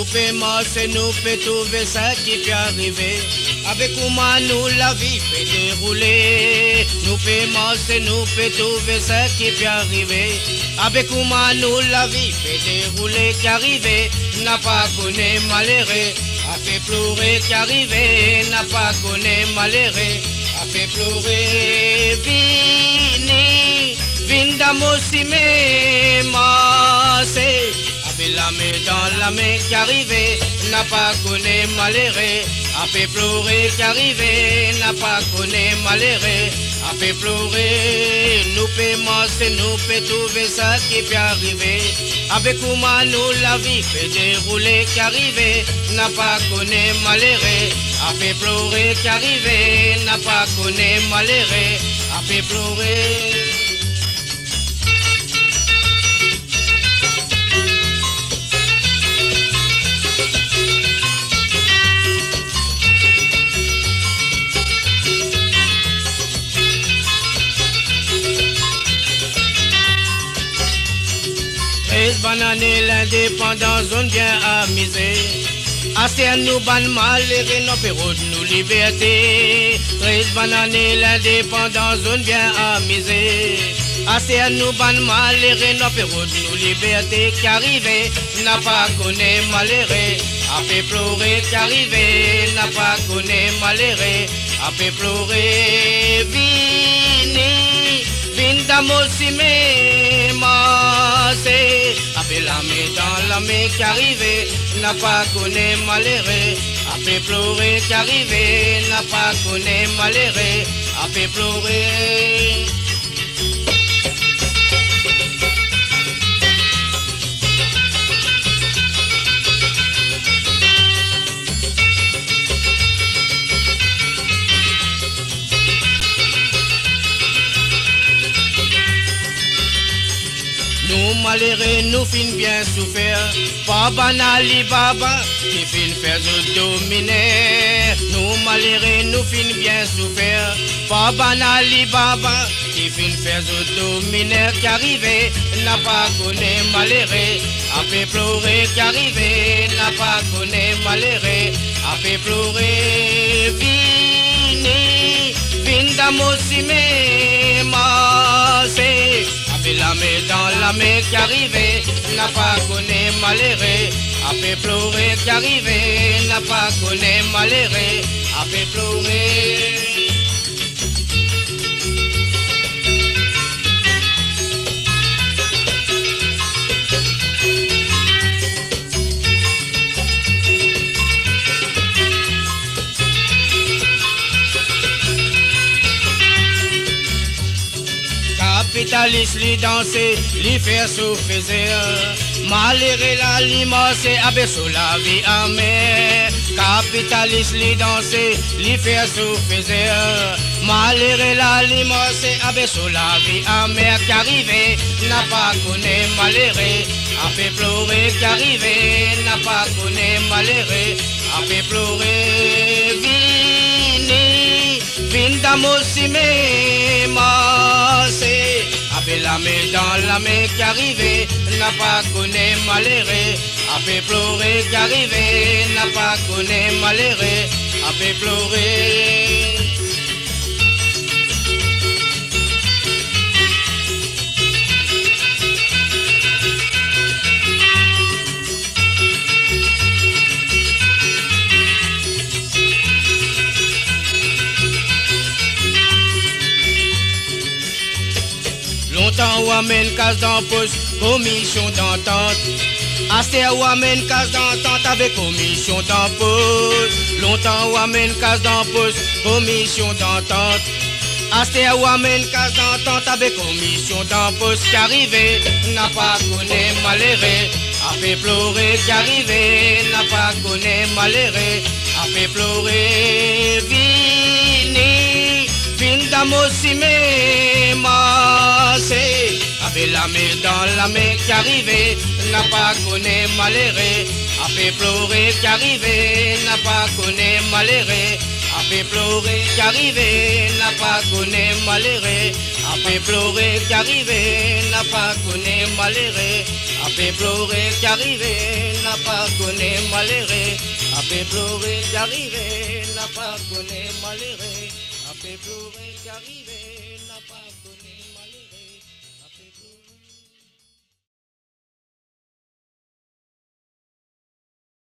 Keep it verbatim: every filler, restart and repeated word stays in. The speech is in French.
pouvons marcher, nous pouvons trouver ça qui peut arriver. Avec comment nous la vie peut dérouler. Nous pouvons marcher, nous pouvons trouver ça qui peut arriver. Avec comment nous la vie peut dérouler, qui arrive, n'a pas connu malheureux. A fait pleurer, qui arrive, n'a pas connu malheureux. A fait pleurer, vini, vindamosime, massé. Avec la main dans la main, qui arrive, n'a pas connu malheureux. A fait pleurer, qui arrive, n'a pas connu malheureux. A fait pleurer, nous pouvons marcher, nous pouvons trouver ça qui peut arriver. Avec comment nous la vie peut dérouler, qui arrive, n'a pas connu malheureux. A fait pleurer, qui arrive, n'a pas connu malheureux. A fait pleurer. treize bananes, l'indépendance, zone bien amusée. Assez à nous, ban malheureux, nos pérodes, nous liberté. treize bananes, l'indépendance, zone bien amusée. Assez à nous, ban malheureux, nos pérodes, nous liberté. Qui arrive, n'a pas connu malheureux. A fait pleurer, qui arrive, n'a pas connu malheureux. A fait pleurer, vini, vindamosime, massé. Avec la main dans la main, qui arrive, n'a pas connu malheureux. A fait pleurer, qui arrive, n'a pas connu malheureux. A fait pleurer. Nous malheureux, nous fin bien souffert. Pas banali baba, qui fin faire nous dominer. Nous malheureux, nous fin bien souffert. Pas banali baba, qui fin faire nous dominer. Qui arrive, n'a pas connu malheureux. A fait pleurer, qui arrive, n'a pas connu malheureux. A fait pleurer, vini, vindamosime, massé. Avec la main dans la main, qui arrive, n'a pas connu malheureux. A fait pleurer, qui arrive, n'a pas connu malheureux. A fait pleurer. Capitaliste li danser, li faire souffrir. Malheureux la li marcher, abaisser la vie amère. Capitaliste li danser, li faire souffrir. Malheureux la li marcher, abaisser la vie amère. Qui arrive, n'a pas connu malheureux. A fait pleurer, qui arrive, n'a pas connu malheureux. A fait pleurer, vini, vindamosime, massé. Avec la main dans la main, qui arrive, n'a pas connu malheureux. A fait pleurer, qui arrive, n'a pas connu malheureux. A fait pleurer. Longtemps ou amène casse dans poste, commission d'entente. Assez ou amène casse d'entente avec commission d'embauche. Longtemps ou amène casse dans poste, commission d'entente. Assez ou amène casse d'entente avec commission d'embauche. Qui arrive, n'a pas connu malheureux. A fait pleurer, qui arrive, n'a pas connu malheureux. A fait pleurer, vini, vindamosime, massé. Avec la main dans la main, qui arrive, n'a pas connu malheureux. A fait pleurer, qui arrive, n'a pas connu malheureux. A fait pleurer, qui arrive, n'a pas connu malheureux. A Après pleurer qu'arrivé, n'a pas connu malheureux. Après pleurer qu'arrivé, n'a pas connu malheureux. Après pleurer qu'arrivé, n'a pas connu malheureux. Après pleurer qu'arrivé, n'a pas connu malheureux.